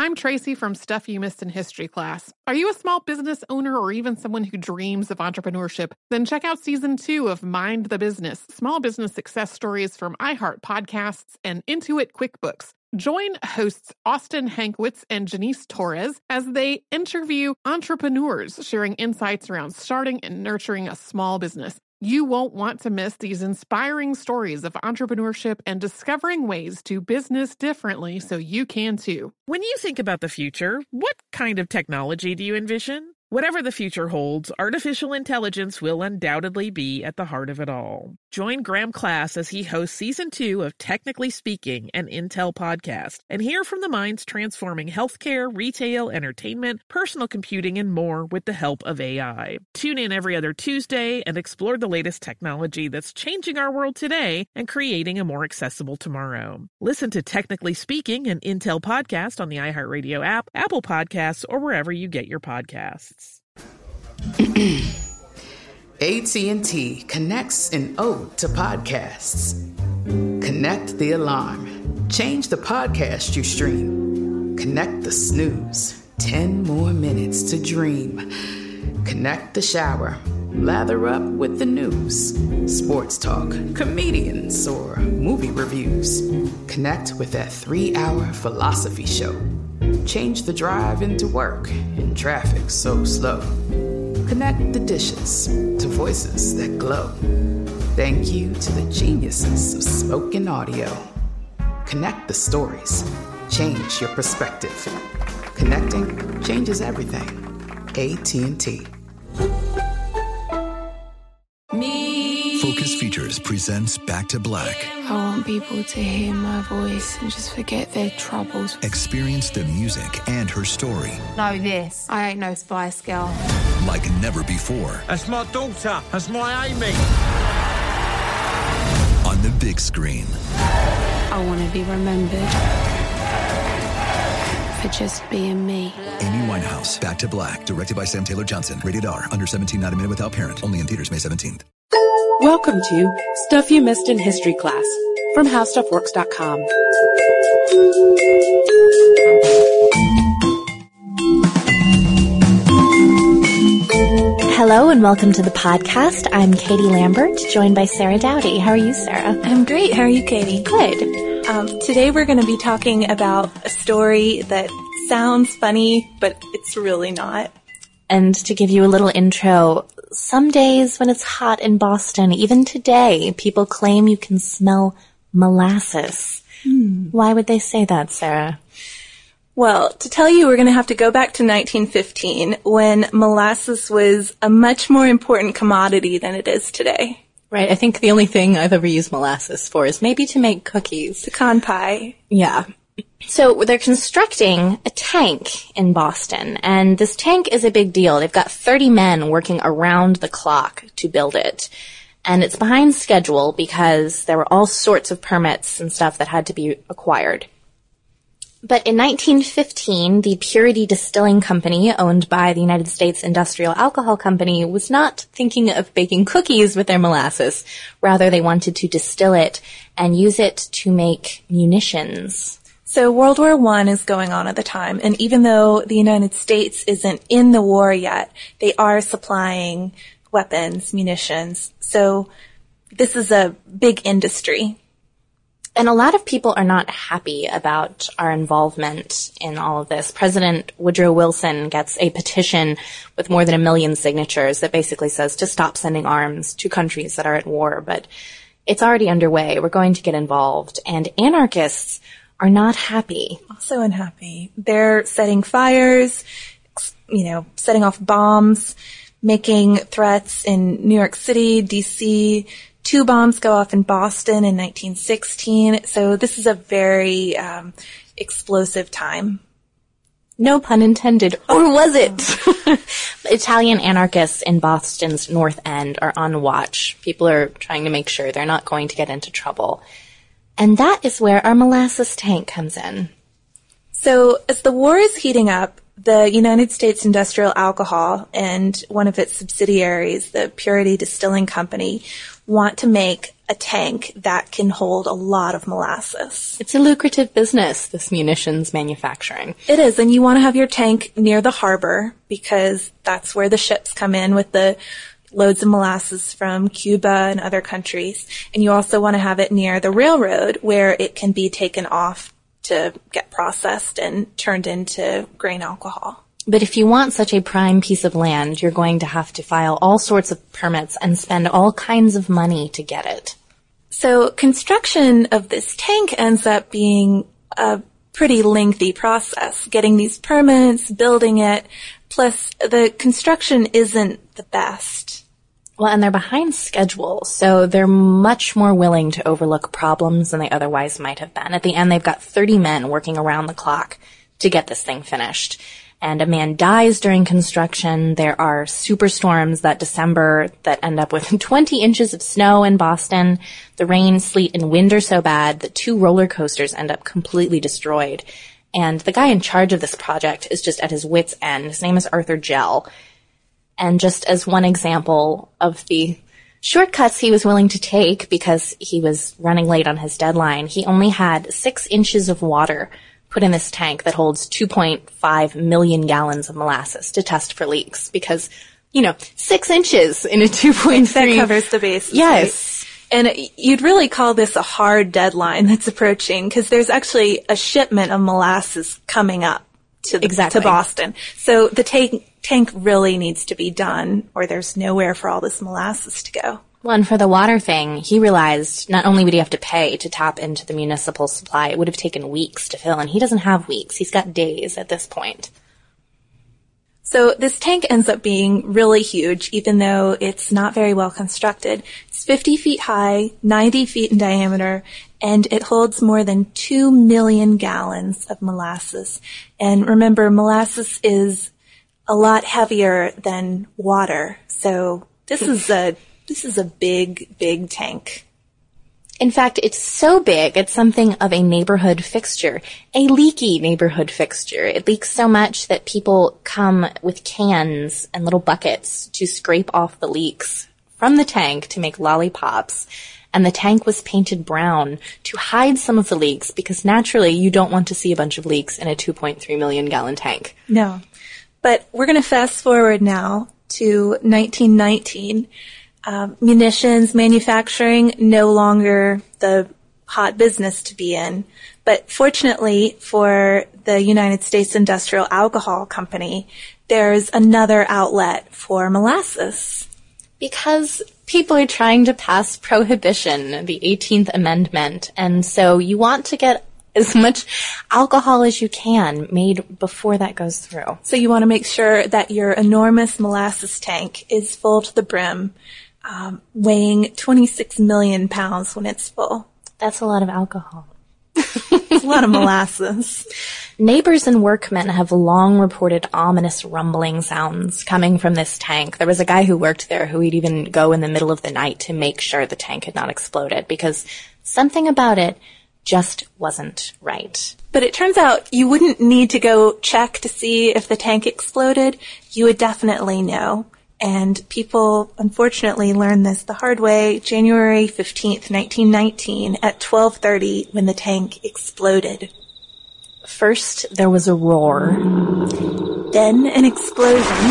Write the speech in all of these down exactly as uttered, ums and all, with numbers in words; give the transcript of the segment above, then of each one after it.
I'm Tracy from Stuff You Missed in History Class. Are you a small business owner or even someone who dreams of entrepreneurship? Then check out Season two of Mind the Business, Small Business Success Stories from iHeart Podcasts and Intuit QuickBooks. Join hosts Austin Hankwitz and Janice Torres as they interview entrepreneurs sharing insights around starting and nurturing a small business. You won't want to miss these inspiring stories of entrepreneurship and discovering ways to business differently so you can too. When you think about the future, what kind of technology do you envision? Whatever the future holds, artificial intelligence will undoubtedly be at the heart of it all. Join Graham Class as he hosts Season two of Technically Speaking, an Intel podcast, and hear from the minds transforming healthcare, retail, entertainment, personal computing, and more with the help of A I. Tune in every other Tuesday and explore the latest technology that's changing our world today and creating a more accessible tomorrow. Listen to Technically Speaking, an Intel podcast on the iHeartRadio app, Apple Podcasts, or wherever you get your podcasts. A T and T connects an ode to podcasts. Connect the alarm. Change the podcast you stream. Connect the snooze. Ten more minutes to dream. Connect the shower. Lather up with the news. Sports talk, comedians, or movie reviews. Connect with that three-hour philosophy show. Change the drive into work in traffic so slow. Connect the dishes to voices that glow. Thank you to the geniuses of spoken audio. Connect the stories. Change your perspective. Connecting changes everything. A T and T. Focus Features presents Back to Black. I want people to hear my voice and just forget their troubles. Experience the music and her story. Know this, I ain't no Spice Girl. Like never before. That's my daughter. That's my Amy. On the big screen. I want to be remembered for just being me. Amy Winehouse, Back to Black, directed by Sam Taylor Johnson. Rated R, under seventeen, not a minute without parent. Only in theaters May seventeenth. Welcome to Stuff You Missed in History Class from How Stuff Works dot com. Hello and welcome to the podcast. I'm Katie Lambert, joined by Sarah Dowdy. How are you, Sarah? I'm great. How are you, Katie? Good. Um, today we're going to be talking about a story that sounds funny, but it's really not. And to give you a little intro, some days when it's hot in Boston, even today, people claim you can smell molasses. Hmm. Why would they say that, Sarah? Well, to tell you, we're going to have to go back to nineteen fifteen, when molasses was a much more important commodity than it is today. Right. I think the only thing I've ever used molasses for is maybe to make cookies. Pecan pie. Yeah. So they're constructing a tank in Boston, and this tank is a big deal. They've got thirty men working around the clock to build it. And it's behind schedule because there were all sorts of permits and stuff that had to be acquired. But in nineteen fifteen, the Purity Distilling Company, owned by the United States Industrial Alcohol Company, was not thinking of baking cookies with their molasses. Rather, they wanted to distill it and use it to make munitions. So World War One is going on at the time, and even though the United States isn't in the war yet, they are supplying weapons, munitions. So this is a big industry. And a lot of people are not happy about our involvement in all of this. President Woodrow Wilson gets a petition with more than a million signatures that basically says to stop sending arms to countries that are at war. But it's already underway. We're going to get involved. And anarchists are not happy. Also unhappy. They're setting fires, you know, setting off bombs, making threats in New York City, D C. Two bombs go off in Boston in nineteen sixteen. So this is a very um, explosive time. No pun intended. Or was it? Italian anarchists in Boston's North End are on watch. People are trying to make sure they're not going to get into trouble. And that is where our molasses tank comes in. So as the war is heating up, the United States Industrial Alcohol and one of its subsidiaries, the Purity Distilling Company, want to make a tank that can hold a lot of molasses. It's a lucrative business, this munitions manufacturing. It is, and you want to have your tank near the harbor because that's where the ships come in with the loads of molasses from Cuba and other countries. And you also want to have it near the railroad where it can be taken off to get processed and turned into grain alcohol. But if you want such a prime piece of land, you're going to have to file all sorts of permits and spend all kinds of money to get it. So construction of this tank ends up being a pretty lengthy process, getting these permits, building it, plus the construction isn't the best. Well, and they're behind schedule, so they're much more willing to overlook problems than they otherwise might have been. At the end, they've got thirty men working around the clock to get this thing finished. And a man dies during construction. There are superstorms that December that end up with twenty inches of snow in Boston. The rain, sleet, and wind are so bad that two roller coasters end up completely destroyed. And the guy in charge of this project is just at his wit's end. His name is Arthur Gell. And just as one example of the shortcuts he was willing to take because he was running late on his deadline, he only had six inches of water put in this tank that holds two point five million gallons of molasses to test for leaks because, you know, six inches in a two point three. That covers the bases. Yes. Right? And you'd really call this a hard deadline that's approaching because there's actually a shipment of molasses coming up to the, exactly. to Boston. So the tank, tank really needs to be done or there's nowhere for all this molasses to go. Well, and for the water thing, he realized not only would he have to pay to tap into the municipal supply, it would have taken weeks to fill, and he doesn't have weeks. He's got days at this point. So this tank ends up being really huge, even though it's not very well constructed. It's fifty feet high, ninety feet in diameter, and it holds more than two million gallons of molasses. And remember, molasses is a lot heavier than water, so this is a This is a big, big tank. In fact, it's so big, it's something of a neighborhood fixture, a leaky neighborhood fixture. It leaks so much that people come with cans and little buckets to scrape off the leaks from the tank to make lollipops. And the tank was painted brown to hide some of the leaks because naturally you don't want to see a bunch of leaks in a two point three million gallon tank. No. But we're going to fast forward now to nineteen nineteen. Um, munitions manufacturing, no longer the hot business to be in. But fortunately for the United States Industrial Alcohol Company, there's another outlet for molasses. Because people are trying to pass prohibition, the eighteenth Amendment, and so you want to get as much alcohol as you can made before that goes through. So you want to make sure that your enormous molasses tank is full to the brim, Um, weighing twenty-six million pounds when it's full. That's a lot of alcohol. It's a lot of molasses. Neighbors and workmen have long reported ominous rumbling sounds coming from this tank. There was a guy who worked there who would even go in the middle of the night to make sure the tank had not exploded because something about it just wasn't right. But it turns out you wouldn't need to go check to see if the tank exploded. You would definitely know. And people, unfortunately, learned this the hard way January fifteenth, nineteen nineteen, at twelve thirty when the tank exploded. First, there was a roar. Then an explosion.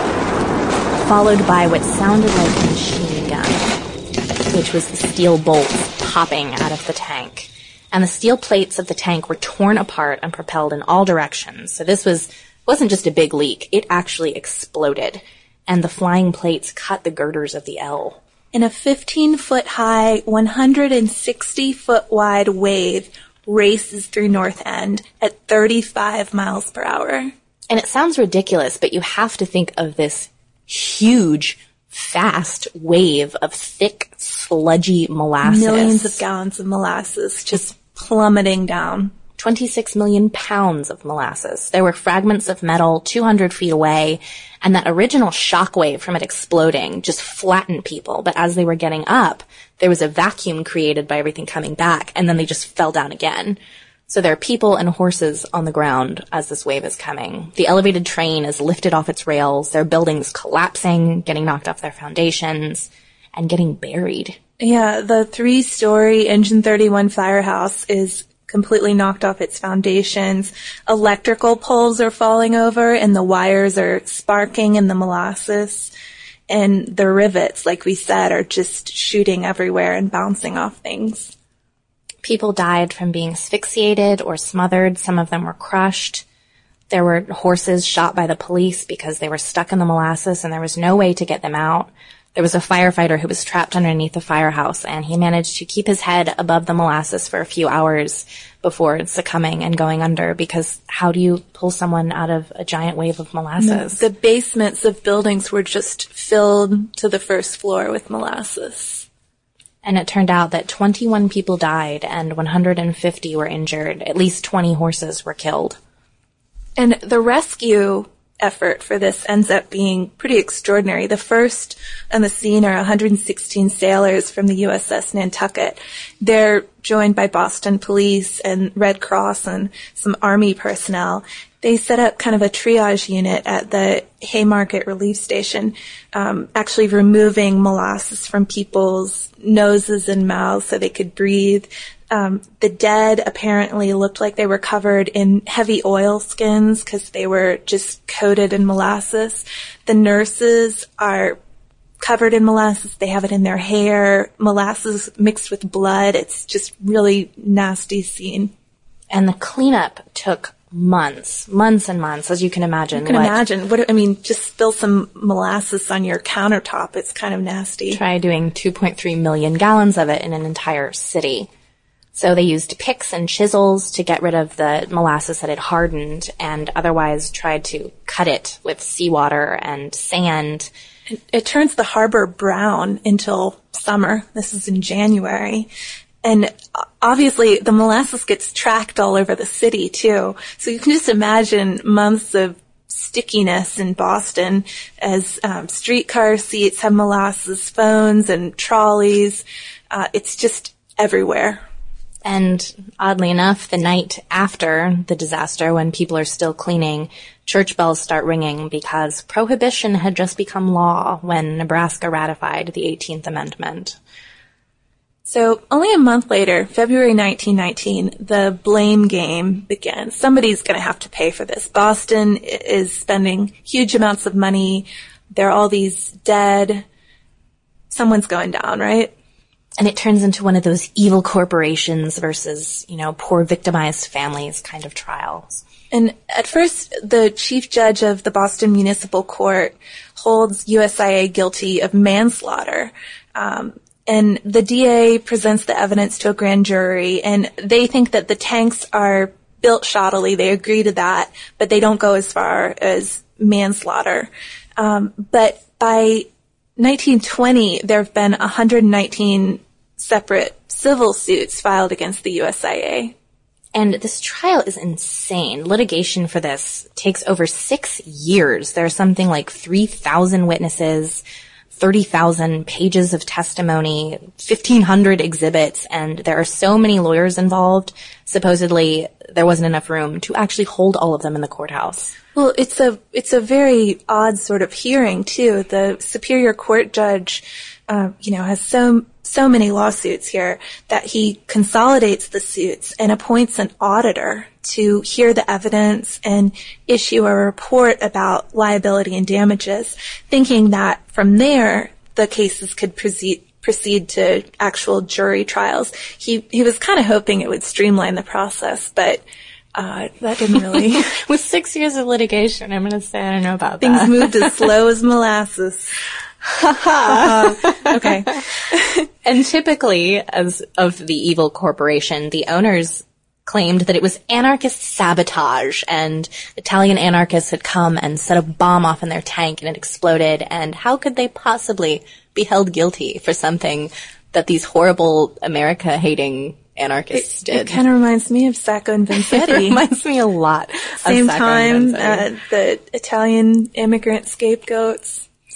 Followed by what sounded like a machine gun, which was the steel bolts popping out of the tank. And the steel plates of the tank were torn apart and propelled in all directions. So this was, wasn't just a big leak. It actually exploded. And the flying plates cut the girders of the L. And a fifteen-foot-high, one hundred sixty foot wide wave races through North End at thirty-five miles per hour. And it sounds ridiculous, but you have to think of this huge, fast wave of thick, sludgy molasses. Millions of gallons of molasses just plummeting down. twenty-six million pounds of molasses. There were fragments of metal two hundred feet away, and that original shockwave from it exploding just flattened people. But as they were getting up, there was a vacuum created by everything coming back, and then they just fell down again. So there are people and horses on the ground as this wave is coming. The elevated train is lifted off its rails. There are buildings collapsing, getting knocked off their foundations, and getting buried. Yeah, the three-story Engine thirty-one firehouse is completely knocked off its foundations. Electrical poles are falling over, and the wires are sparking in the molasses. And the rivets, like we said, are just shooting everywhere and bouncing off things. People died from being asphyxiated or smothered. Some of them were crushed. There were horses shot by the police because they were stuck in the molasses and there was no way to get them out. There was a firefighter who was trapped underneath the firehouse, and he managed to keep his head above the molasses for a few hours before succumbing and going under, because how do you pull someone out of a giant wave of molasses? The basements of buildings were just filled to the first floor with molasses. And it turned out that twenty-one people died and one hundred fifty were injured. At least twenty horses were killed. And the rescue effort for this ends up being pretty extraordinary. The first on the scene are one hundred sixteen sailors from the U S S Nantucket. They're joined by Boston Police and Red Cross and some Army personnel. They set up kind of a triage unit at the Haymarket Relief Station, um, actually removing molasses from people's noses and mouths so they could breathe. Um, the dead apparently looked like they were covered in heavy oilskins because they were just coated in molasses. The nurses are covered in molasses. They have it in their hair, molasses mixed with blood. It's just really nasty scene. And the cleanup took months, months and months, as you can imagine. You can what, imagine. What I mean, just spill some molasses on your countertop. It's kind of nasty. Try doing two point three million gallons of it in an entire city. So they used picks and chisels to get rid of the molasses that had hardened, and otherwise tried to cut it with seawater and sand. It, it turns the harbor brown until summer. This is in January. And obviously the molasses gets tracked all over the city too. So you can just imagine months of stickiness in Boston as um, streetcar seats have molasses, phones and trolleys. Uh, it's just everywhere. And oddly enough, the night after the disaster, when people are still cleaning, church bells start ringing because prohibition had just become law when Nebraska ratified the eighteenth Amendment. So only a month later, February nineteen nineteen, the blame game begins. Somebody's going to have to pay for this. Boston is spending huge amounts of money. There are all these dead. Someone's going down, right? And it turns into one of those evil corporations versus, you know, poor victimized families kind of trials. And at first, the chief judge of the Boston Municipal Court holds U S I A guilty of manslaughter. Um, and the D A presents the evidence to a grand jury, and they think that the tanks are built shoddily. They agree to that, but they don't go as far as manslaughter. Um, but by nineteen twenty, there have been one hundred nineteen separate civil suits filed against the U S I A. And this trial is insane. Litigation for this takes over six years. There's something like three thousand witnesses, thirty thousand pages of testimony, fifteen hundred exhibits, and there are so many lawyers involved. Supposedly, there wasn't enough room to actually hold all of them in the courthouse. Well, it's a it's a very odd sort of hearing too. The Superior Court judge, uh, you know, has so so many lawsuits here that he consolidates the suits and appoints an auditor to hear the evidence and issue a report about liability and damages, thinking that from there the cases could proceed proceed to actual jury trials. He he was kind of hoping it would streamline the process, but Uh, that didn't really. With six years of litigation, I'm going to say I don't know about Things that. Things moved as slow as molasses. Okay. And typically, as of the evil corporation, the owners claimed that it was anarchist sabotage, and Italian anarchists had come and set a bomb off in their tank and it exploded, and how could they possibly be held guilty for something that these horrible America-hating anarchists it, did? It kind of reminds me of Sacco and Vanzetti. It reminds me a lot of Same Sacco time, and Vanzetti. Uh, the Italian immigrant scapegoats.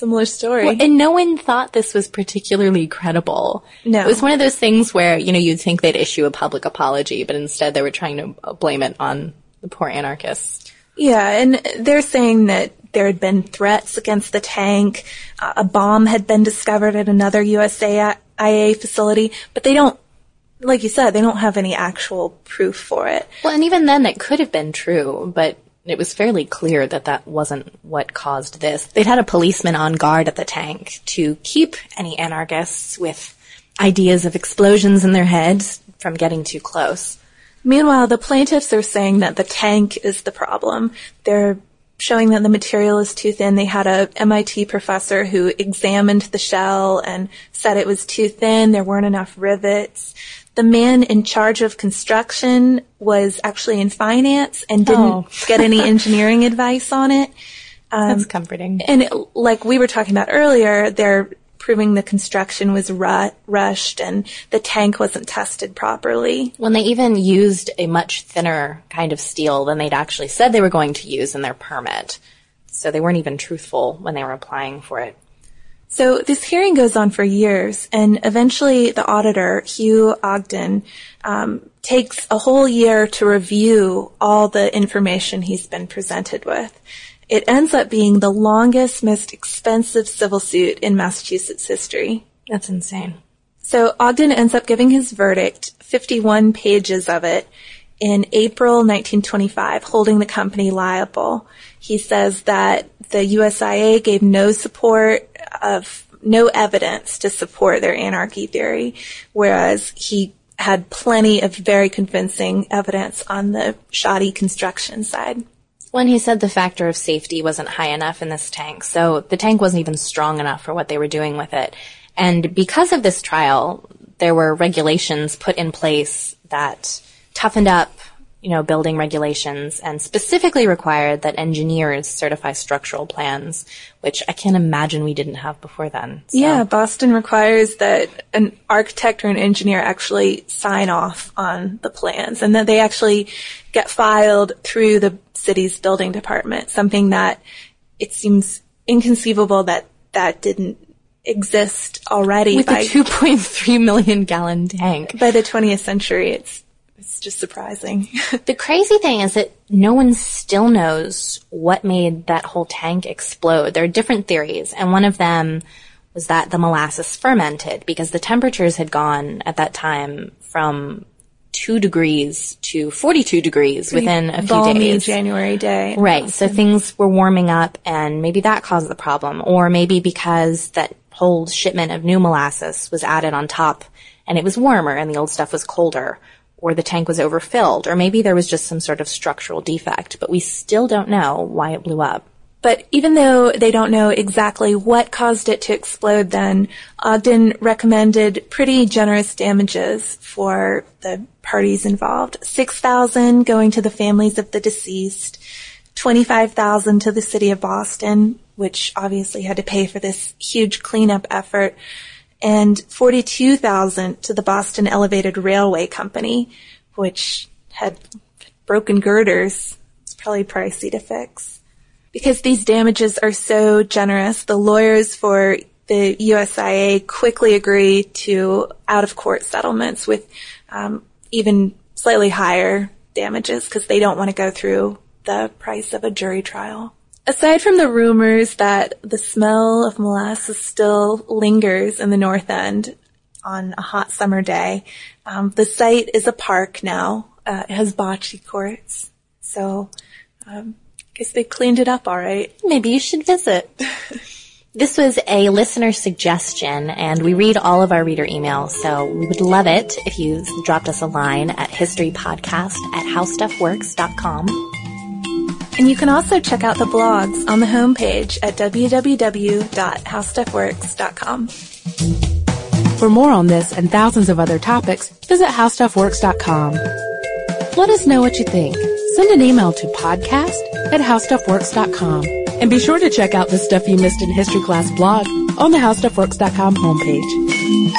similar story. Well, and no one thought this was particularly credible. No. It was one of those things where, you know, you'd think they'd issue a public apology, but instead they were trying to blame it on the poor anarchists. Yeah, and they're saying that there had been threats against the tank. Uh, a bomb had been discovered at another U S A I A facility, but they don't, like you said, they don't have any actual proof for it. Well, and even then that could have been true, but it was fairly clear that that wasn't what caused this. They'd had a policeman on guard at the tank to keep any anarchists with ideas of explosions in their heads from getting too close. Meanwhile, the plaintiffs are saying that the tank is the problem. They're showing that the material is too thin. They had a M I T professor who examined the shell and said it was too thin. There weren't enough rivets. The man in charge of construction was actually in finance and didn't Oh. get any engineering advice on it. Um, That's comforting. And it, like we were talking about earlier, they're proving the construction was ru- rushed and the tank wasn't tested properly. When they even used a much thinner kind of steel than they'd actually said they were going to use in their permit. So they weren't even truthful when they were applying for it. So this hearing goes on for years, and eventually the auditor, Hugh Ogden, um, takes a whole year to review all the information he's been presented with. It ends up being the longest, most expensive civil suit in Massachusetts history. That's insane. So Ogden ends up giving his verdict, fifty-one pages of it, in April nineteen twenty-five, holding the company liable. He says that the U S I A gave no support of, no evidence to support their anarchy theory, whereas he had plenty of very convincing evidence on the shoddy construction side. When he said the factor of safety wasn't high enough in this tank, so the tank wasn't even strong enough for what they were doing with it. And because of this trial, there were regulations put in place that toughened up, you know, building regulations and specifically required that engineers certify structural plans, which I can't imagine we didn't have before then. So. Yeah, Boston requires that an architect or an engineer actually sign off on the plans and that they actually get filed through the city's building department, something that it seems inconceivable that that didn't exist already. With by, a two point three million gallon tank. By the twentieth century, it's It's just surprising. The crazy thing is that no one still knows what made that whole tank explode. There are different theories, and one of them was that the molasses fermented because the temperatures had gone at that time from two degrees to forty-two degrees Pretty within a few balmy days. January day. Right, so things were warming up, and maybe that caused the problem, or maybe because that whole shipment of new molasses was added on top, and it was warmer, and the old stuff was colder. Or the tank was overfilled, or maybe there was just some sort of structural defect, but we still don't know why it blew up. But even though they don't know exactly what caused it to explode then, Ogden recommended pretty generous damages for the parties involved. six thousand dollars going to the families of the deceased, twenty-five thousand dollars to the city of Boston, which obviously had to pay for this huge cleanup effort, and forty-two thousand dollars to the Boston Elevated Railway Company, which had broken girders. It's probably pricey to fix. Because these damages are so generous, the lawyers for the U S I A quickly agree to out-of-court settlements with um, even slightly higher damages because they don't want to go through the price of a jury trial. Aside from the rumors that the smell of molasses still lingers in the North End on a hot summer day, um, the site is a park now. Uh, it has bocce courts. So um, I guess they cleaned it up all right. Maybe you should visit. This was a listener suggestion, and we read all of our reader emails, so we would love it if you dropped us a line at historypodcast at howstuffworks dot com. And you can also check out the blogs on the homepage at w w w dot how stuff works dot com. For more on this and thousands of other topics, visit how stuff works dot com. Let us know what you think. Send an email to podcast at how stuff works dot com. And be sure to check out the Stuff You Missed in History Class blog on the how stuff works dot com homepage.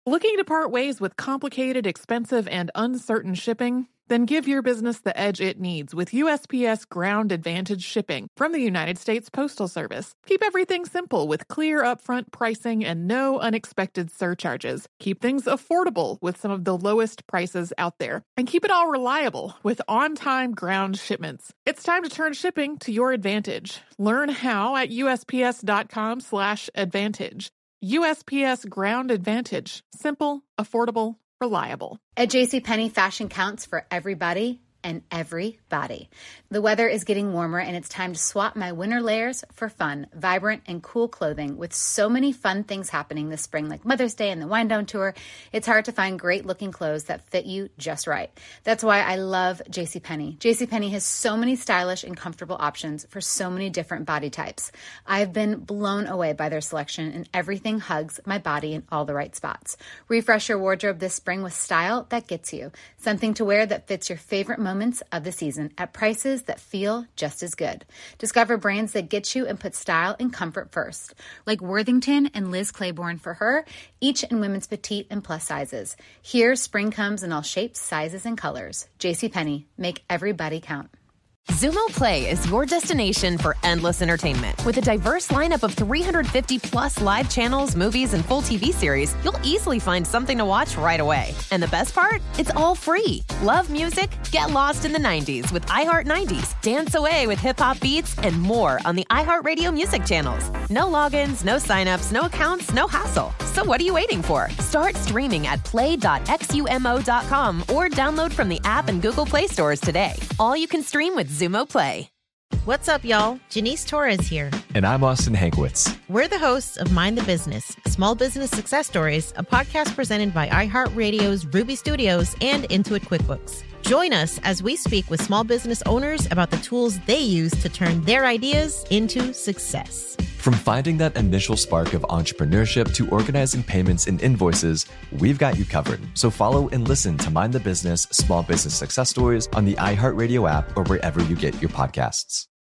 Looking to part ways with complicated, expensive, and uncertain shipping? Then give your business the edge it needs with U S P S Ground Advantage shipping from the United States Postal Service. Keep everything simple with clear upfront pricing and no unexpected surcharges. Keep things affordable with some of the lowest prices out there. And keep it all reliable with on-time ground shipments. It's time to turn shipping to your advantage. Learn how at U S P S dot com slash advantage. U S P S Ground Advantage. Simple, affordable, reliable. At JCPenney, fashion counts for everybody and everybody. The weather is getting warmer and it's time to swap my winter layers for fun, vibrant, and cool clothing. With so many fun things happening this spring, like Mother's Day and the Wind Down Tour, it's hard to find great looking clothes that fit you just right. That's why I love JCPenney. JCPenney has so many stylish and comfortable options for so many different body types. I've been blown away by their selection, and everything hugs my body in all the right spots. Refresh your wardrobe this spring with style that gets you. Something to wear that fits your favorite moments of the season at prices that feel just as good. Discover brands that get you and put style and comfort first, like Worthington and Liz Claiborne for her, each in women's petite and plus sizes. Here, spring comes in all shapes, sizes, and colors. JCPenney, make everybody count. Xumo Play is your destination for endless entertainment. With a diverse lineup of three hundred fifty plus live channels, movies, and full T V series, you'll easily find something to watch right away. And the best part? It's all free. Love music? Get lost in the nineties with iHeart nineties. Dance away with hip-hop beats and more on the iHeartRadio music channels. No logins, no signups, no accounts, no hassle. So what are you waiting for? Start streaming at play dot xumo dot com or download from the app and Google Play stores today. All you can stream with Xumo Play. What's up, y'all? Janice Torres here. And I'm Austin Hankwitz. We're the hosts of Mind the Business, Small Business Success Stories, a podcast presented by iHeartRadio's Ruby Studios and Intuit QuickBooks. Join us as we speak with small business owners about the tools they use to turn their ideas into success. From finding that initial spark of entrepreneurship to organizing payments and invoices, we've got you covered. So follow and listen to Mind the Business Small Business Success Stories on the iHeartRadio app or wherever you get your podcasts.